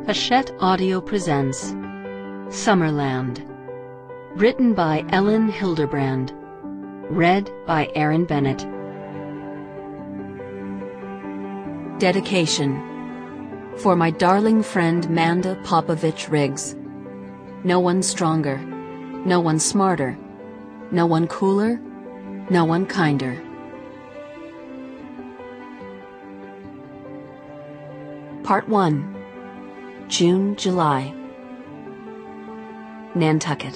Hachette Audio presents Summerland, written by Ellen Hilderbrand, read by Aaron Bennett. Dedication. For my darling friend Manda Popovich Riggs. No one stronger, no one smarter, no one cooler, no one kinder. Part 1. June, July. Nantucket.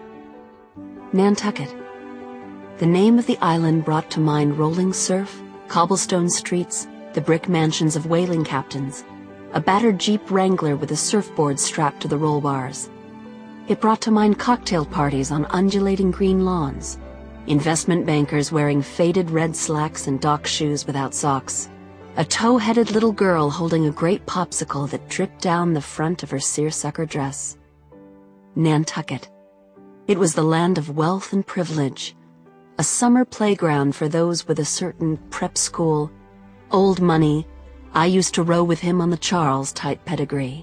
Nantucket. The name of the island brought to mind rolling surf, cobblestone streets, the brick mansions of whaling captains, a battered Jeep Wrangler with a surfboard strapped to the roll bars. It brought to mind cocktail parties on undulating green lawns, investment bankers wearing faded red slacks and dock shoes without socks, a tow-headed little girl holding a great popsicle that dripped down the front of her seersucker dress. Nantucket. It was the land of wealth and privilege, a summer playground for those with a certain prep school, old money, I used to row with him on the Charles type pedigree.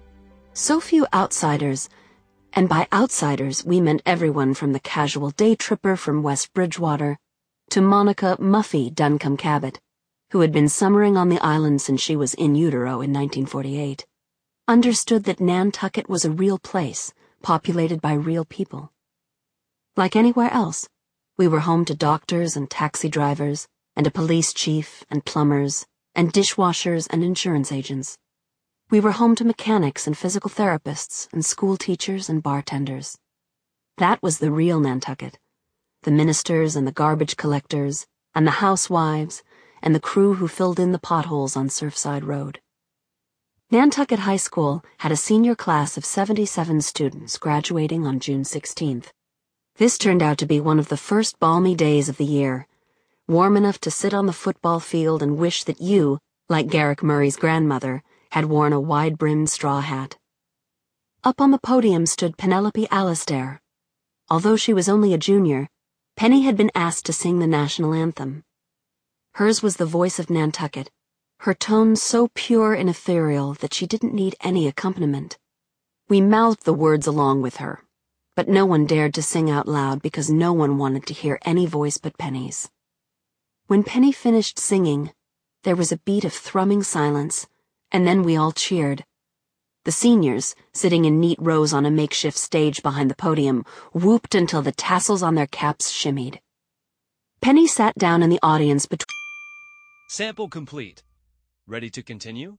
So few outsiders, and by outsiders we meant everyone from the casual day tripper from West Bridgewater to Monica Muffy Duncombe Cabot, who had been summering on the island since she was in utero in 1948, understood that Nantucket was a real place, populated by real people. Like anywhere else, we were home to doctors and taxi drivers, and a police chief and plumbers, and dishwashers and insurance agents. We were home to mechanics and physical therapists and school teachers and bartenders. That was the real Nantucket, the ministers and the garbage collectors, and the housewives, and the crew who filled in the potholes on Surfside Road. Nantucket High School had a senior class of 77 students graduating on June 16th. This turned out to be one of the first balmy days of the year, warm enough to sit on the football field and wish that you, like Garrick Murray's grandmother, had worn a wide-brimmed straw hat. Up on the podium stood Penelope Alastair. Although she was only a junior, Penny had been asked to sing the national anthem. Hers was the voice of Nantucket, her tone so pure and ethereal that she didn't need any accompaniment. We mouthed the words along with her, but no one dared to sing out loud because no one wanted to hear any voice but Penny's. When Penny finished singing, there was a beat of thrumming silence, and then we all cheered. The seniors, sitting in neat rows on a makeshift stage behind the podium, whooped until the tassels on their caps shimmied. Penny sat down in the audience between. Sample complete. Ready to continue?